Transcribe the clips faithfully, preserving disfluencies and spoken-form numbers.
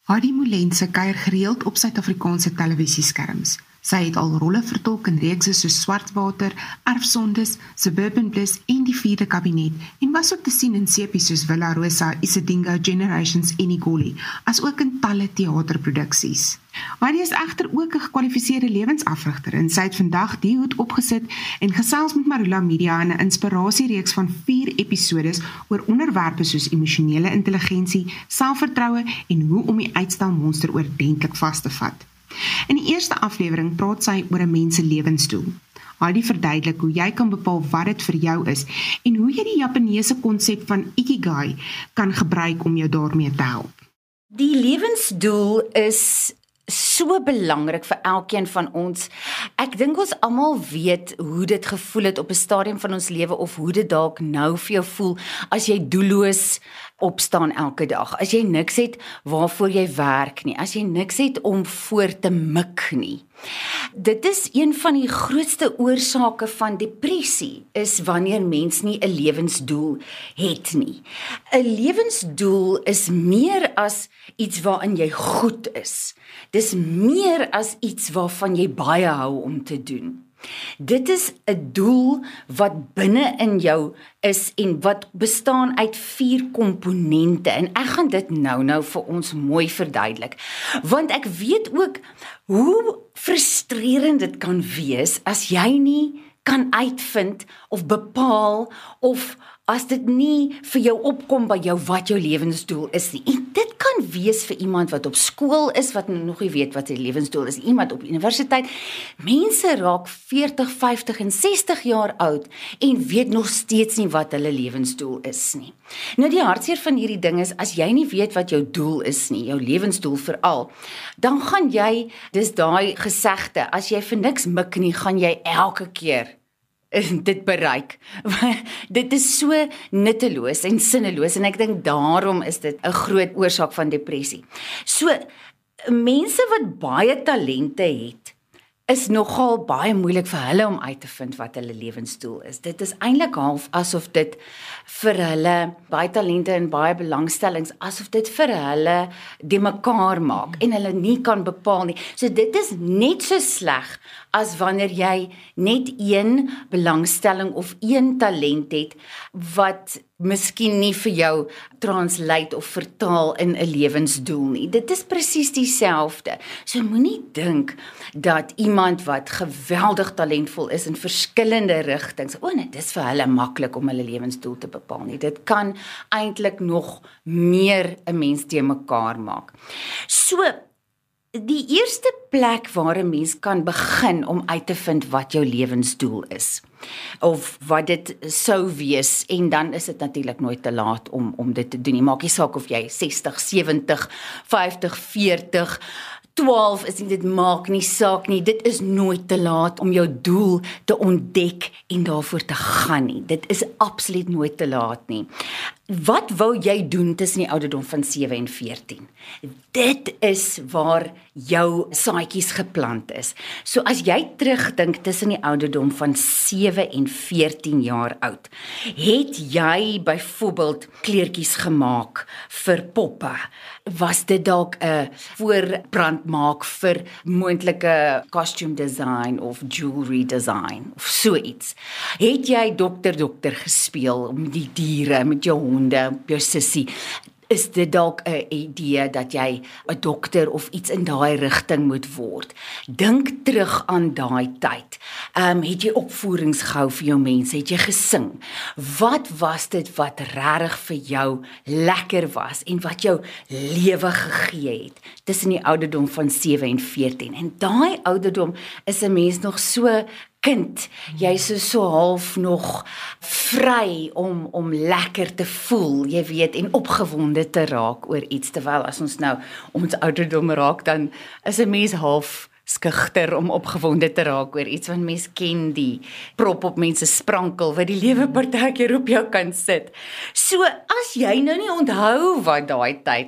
Hadi Molense kuier gereeld op Suid-Afrikaanse televisieskerms. Sy het al rolle vertolk in reekse soos Swartwater, Erfsondes, Suburban Bliss en Die Vierde Kabinet en was ook te sien in sepies soos Villa Rosa, Isidingo, Generations en Igoli, as ook in talle teaterproduksies. Hadi is egter ook 'n gekwalifiseerde lewensafrigter en sy het vandag die hoed opgesit en gesels met Marula Media in 'n inspirasiereeks van vier episodes oor onderwerpe soos emosionele intelligensie, selfvertroue en hoe om die uitstelmonster oordentlik vas te vat. In die eerste aflewering praat sy oor 'n mens se lewensdoel. Hadi verduidelik hoe jy kan bepaal wat dit vir jou is en hoe jy die Japaneese konsep van Ikigai kan gebruik om jou daarmee te help. Die lewensdoel is so belangrik vir elkeen van ons. Ek dink ons almal weet hoe dit gevoel het op 'n stadium van ons lewe of hoe dit dalk nou vir jou voel as jy doelloos opstaan elke dag. As jy niks het waarvoor jy werk nie, as jy niks het om voor te mik nie. Dit is een van die grootste oorsake van depressie, is wanneer mens nie 'n lewensdoel het nie. 'n Lewensdoel is meer as iets waarin jy goed is. Dis meer as iets waarvan jy baie hou om te doen. Dit is 'n doel wat binne in jou is en wat bestaan uit vier komponente en ek gaan dit nou nou vir ons mooi verduidelik. Want ek weet ook hoe frustrerend dit kan wees as jy nie kan uitvind of bepaal of as dit nie vir jou opkom by jou wat jou lewensdoel is nie. En dit kan wees vir iemand wat op skool is, wat nog nie weet wat sy lewensdoel is, iemand op universiteit. Mense raak veertig, vyftig en sestig jaar oud en weet nog steeds nie wat hulle lewensdoel is nie. Nou die hartseer van hierdie ding is, as jy nie weet wat jou doel is nie, jou lewensdoel veral, dan gaan jy, dis daai gesegde, as jy vir niks mik nie, gaan jy elke keer dit bereik. Dit is so nutteloos en sinneloos en ek dink daarom is dit 'n groot oorsaak van depressie. So, mense wat baie talente het, is nogal baie moeilik vir hulle om uit te vind wat hulle lewensdoel is. Dit is eintlik half asof dit vir hulle, baie talente en baie belangstellings, asof dit vir hulle die mekaar maak en hulle nie kan bepaal nie. So dit is net so sleg as wanneer jy net een belangstelling of een talent het wat miskien nie vir jou translate of vertaal in 'n lewensdoel nie. Dit is presies dieselfde. So moenie dink dat iemand wat geweldig talentvol is in verskillende rigtings, o nee, dis vir hulle maklik om hulle lewensdoel te bepaal nie. Dit kan eintlik nog meer 'n mens te mekaar maak. So, die eerste plek waar 'n mens kan begin om uit te vind wat jou lewensdoel is, of wat dit sou wees, en dan is dit natuurlik nooit te laat om, om dit te doen nie. Maak nie saak of jy sestig, sewentig, vyftig, veertig, twaalf is nie, dit maak nie saak nie, dit is nooit te laat om jou doel te ontdek en daarvoor te gaan nie. Dit is absoluut nooit te laat nie. Wat wou jy doen tussen die ouderdom van sewe en veertien? Dit is waar jou saadjies geplant is. So as jy terugdink tussen die ouderdom van sewe en veertien jaar oud, het jy byvoorbeeld kleertjies gemaak vir poppe? Was dit dalk 'n voorbrand maak vir moontlike costume design of jewelry design of so iets? Het jy dokter dokter gespeel met die diere, met jou honde, jou sussie? Is dit dalk 'n idee dat jy 'n dokter of iets in daai rigting moet word? Dink terug aan daai tyd. Um, het jy opvoerings gehou vir jou mense? Het jy gesing? Wat was dit wat regtig vir jou lekker was en wat jou lewe gegee het tussen die ouderdom van sewe en veertien? En daai ouderdom is 'n mens nog so kind, jy is so, so half nog vry om, om lekker te voel, jy weet, en opgewonde te raak oor iets, terwyl as ons nou ons ouderdom raak, dan is 'n mens half skugter om opgewonde te raak oor iets, want mens ken die prop op mense sprankel, wat die lewe partykeer op jou kan sit. So, as jy nou nie onthou wat daai tyd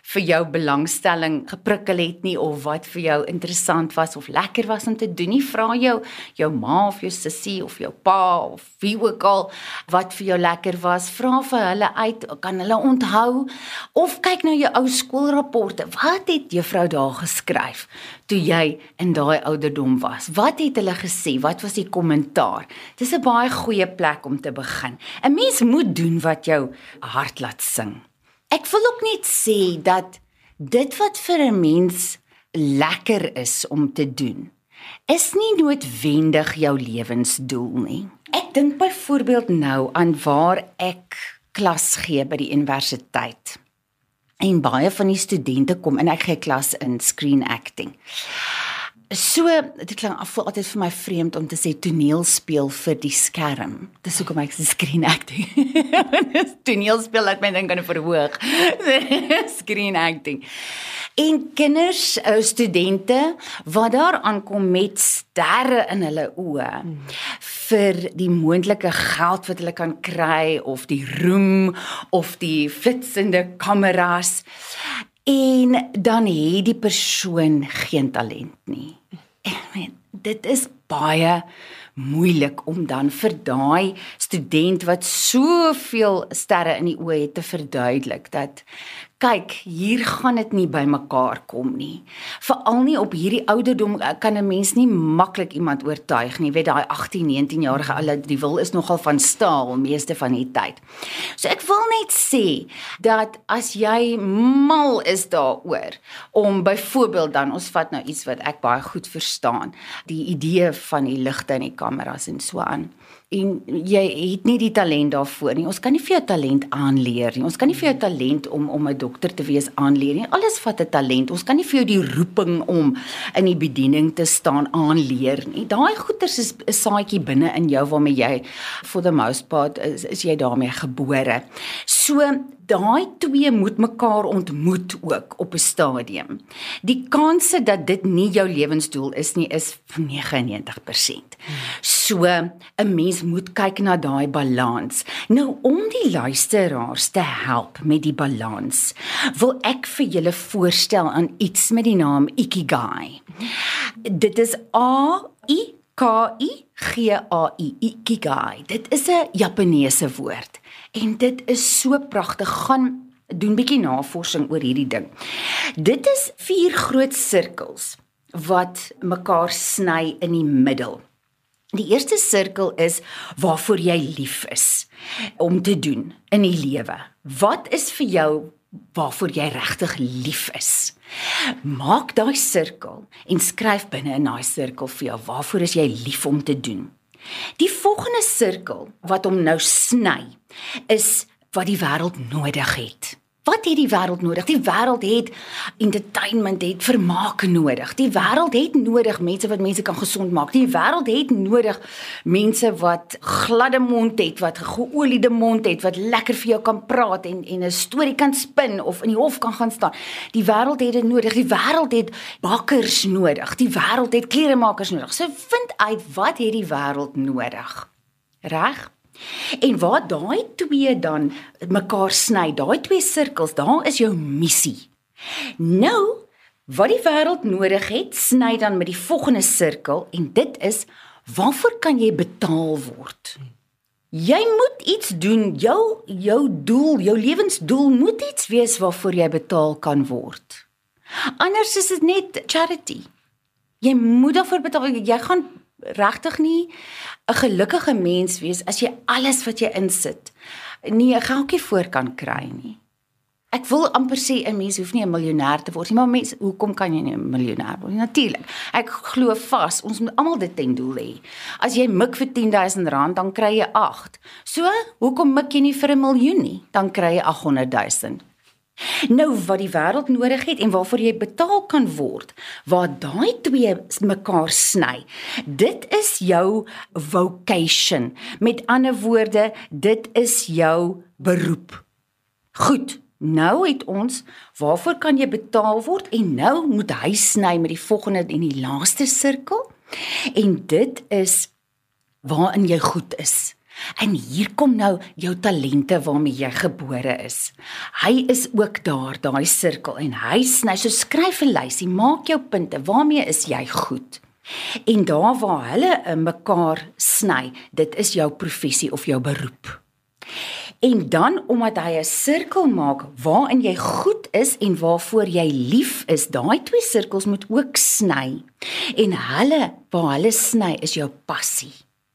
vir jou belangstelling geprikkel het nie, of wat vir jou interessant was of lekker was om te doen nie. Vra jou jou ma of jou sussie of jou pa of wie ook al wat vir jou lekker was. Vra vir hulle uit, kan hulle onthou, of kyk na jou ou skoolrapporte. Wat het juffrou daar geskryf toe jy in daai ouderdom was? Wat het hulle gesê? Wat was die kommentaar? Dis 'n baie goeie plek om te begin. 'n Mens moet doen wat jou hart laat sing. Ek wil ook net sê dat dit wat vir 'n mens lekker is om te doen, is nie noodwendig jou lewensdoel nie. Ek dink byvoorbeeld nou aan waar ek klas gee by die universiteit. En baie van die studente kom en ek gee klas in screen acting. So, dit klink voel altyd vir my vreemd om te sê toneelspeel vir die skerm. Dis hoekom ek sê screen acting. Toneelspeel laat my dink aan 'n verhoog. Screen acting. En kinders, studente, wat daar aankom met sterre in hulle oë, hmm. vir die moontlike geld wat hulle kan kry, of die roem, of die flitsende kameras, en dan het die persoon geen talent nie. En dit is baie moeilik om dan vir daai student wat soveel sterre in die oë het te verduidelik dat kyk, hier gaan dit nie by mekaar kom nie. Veral nie op hierdie ouderdom kan 'n mens nie maklik iemand oortuig nie. Weet daai agttien, negentien-jarige hulle die wil is nogal van staal meeste van die tyd. So ek wil net sê dat as jy mal is daaroor om byvoorbeeld dan ons vat nou iets wat ek baie goed verstaan, die idee van die ligte en die kameras en so aan. En jy het nie die talent daarvoor nie. Ons kan nie vir jou talent aanleer nie. Ons kan nie vir jou talent om om 'n dokter te wees aanleer nie. Alles vat 'n talent. Ons kan nie vir jou die roeping om in die bediening te staan aanleer nie. Daai goeters is 'n saadjie binne in jou waarmee jy for the most part is, is jy daarmee gebore. So daai twee moet mekaar ontmoet ook op 'n stadium. Die kanse dat dit nie jou lewensdoel is nie is negenennegentig persent. So 'n mens moet kyk na daai balans. Nou om die luisteraars te help met die balans, wil ek vir julle voorstel aan iets met die naam Ikigai. Dit is A I K I G A I, Ikigai. Dit is 'n Japaneese woord. En dit is so pragtig, gaan doen bietjie navorsing oor hierdie ding. Dit is vier groot sirkels wat mekaar sny in die middel. Die eerste sirkel is waarvoor jy lief is om te doen in die lewe. Wat is vir jou waarvoor jy regtig lief is? Maak daai sirkel en skryf binne in daai sirkel vir jou waarvoor is jy lief om te doen. Die volgende sirkel wat hom nou sny is wat die wêreld nodig het. Wat het die wêreld nodig? Die wêreld het entertainment, het vermaak nodig. Die wêreld het nodig mense wat mense kan gesond maak. Die wêreld het nodig mense wat gladde mond het, wat geoliede mond het, wat lekker vir jou kan praat en en 'n storie kan spin of in die hof kan gaan staan. Die wêreld het dit nodig. Die wêreld het bakkers nodig. Die wêreld het kleremakers nodig. So vind uit wat het die wêreld nodig. Reg? En waar daai twee dan mekaar sny, daai twee sirkels, daar is jou missie. Nou, wat die wêreld nodig het, sny dan met die volgende sirkel, en dit is, waarvoor kan jy betaal word? Jy moet iets doen, jou, jou doel, jou lewensdoel moet iets wees waarvoor jy betaal kan word. Anders is dit net charity. Jy moet daarvoor betaal, jy gaan regtig nie 'n gelukkige mens wees as jy alles wat jy insit nie 'n geldjie voor kan kry nie. Ek wil amper sê 'n mens hoef nie 'n miljonair te word nie, maar mens, hoekom kan jy nie 'n miljonair word nie? Natuurlik. Ek glo vas, ons moet almal dit ten doel hê. As jy mik vir tien duisend rand, dan kry jy agt. So, hoekom mik jy nie vir 'n miljoen nie? Dan kry jy aghonderd duisend. Nou, wat die wêreld nodig het en waarvoor jy betaal kan word, waar daai twee mekaar sny, dit is jou vocation. Met ander woorde, dit is jou beroep. Goed, nou het ons, waarvoor kan jy betaal word, en nou moet hy sny met die volgende en die laaste sirkel, en dit is waarin jy goed is. En hier kom nou jou talente waarmee jy gebore is. Hy is ook daar, daai sirkel, en hy sny, so skryf 'n lysie, maak jou punte, waarmee is jy goed? En daar waar hulle mekaar sny, dit is jou professie of jou beroep. En dan, omdat hy 'n sirkel maak waarin jy goed is en waarvoor jy lief is, daai twee sirkels moet ook sny. En hulle, waar hulle sny, is jou passie.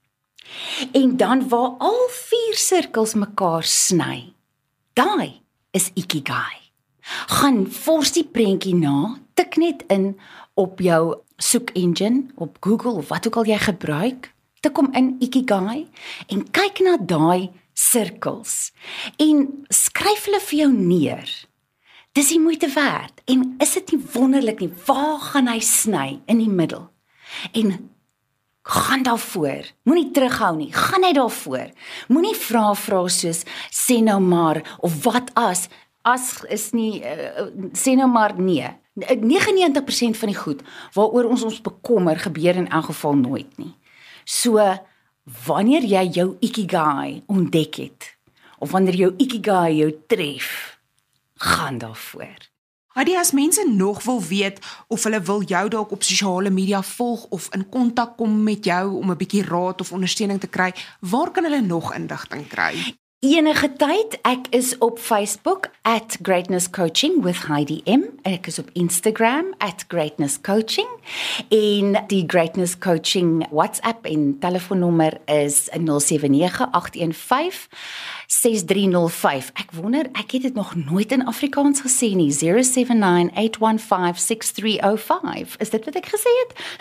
En dan waar al vier sirkels mekaar sny, daai is Ikigai. Gaan vors die prentjie na, tik net in op jou soek engine, op Google of wat ook al jy gebruik, tik hom in Ikigai en kyk na daai sirkels en skryf hulle vir jou neer. Dis die moeite werd en is dit nie wonderlik nie, waar gaan hy sny in die middel? En gaan daarvoor, moenie terughou nie, gaan net daarvoor. Moenie vra vra soos, sê nou maar, of wat as, as is nie, uh, sê nou maar nee. negenennegentig persent van die goed, waaroor ons ons bekommer, gebeur in elk geval nooit nie. So, wanneer jy jou Ikigai ontdek het, of wanneer jou Ikigai jou tref, gaan daarvoor. Heidi, as mense nog wil weet of hulle wil jou dalk op sosiale media volg of in kontak kom met jou om 'n bietjie raad of ondersteuning te kry, waar kan hulle nog inligting kry? Enige tyd, ek is op Facebook at Greatness Coaching with Heidi M. Ek is op Instagram at Greatness Coaching en die Greatness Coaching WhatsApp en telefoonnommer is nul sewe nege agt een vyf ses drie nul vyf. Ek wonder, ek het dit nog nooit in Afrikaans gesê nie. zero seven nine eight one five six three zero five. Is dit wat ek gesê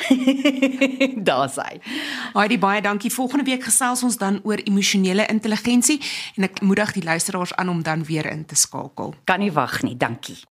het? Daar sy. Heidi, baie dankie. Volgende week gesels ons dan oor emosionele intelligensie en ek moedig die luisteraars aan om dan weer in te skakel. Kan nie wag nie, dankie.